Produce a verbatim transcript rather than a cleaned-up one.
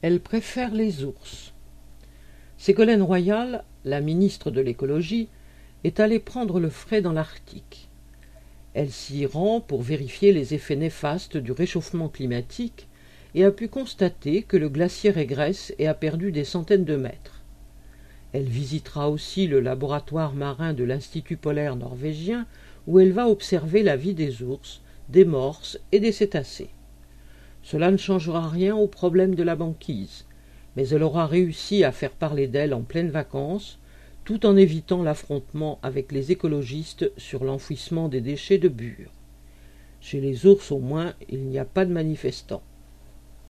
Elle préfère les ours. Ségolène Royal, la ministre de l'écologie, est allée prendre le frais dans l'Arctique. Elle s'y rend pour vérifier les effets néfastes du réchauffement climatique et a pu constater que le glacier régresse et a perdu des centaines de mètres. Elle visitera aussi le laboratoire marin de l'Institut polaire norvégien où elle va observer la vie des ours, des morses et des cétacés. Cela ne changera rien au problème de la banquise, mais elle aura réussi à faire parler d'elle en pleines vacances, tout en évitant l'affrontement avec les écologistes sur l'enfouissement des déchets de Bure. Chez les ours au moins, il n'y a pas de manifestants.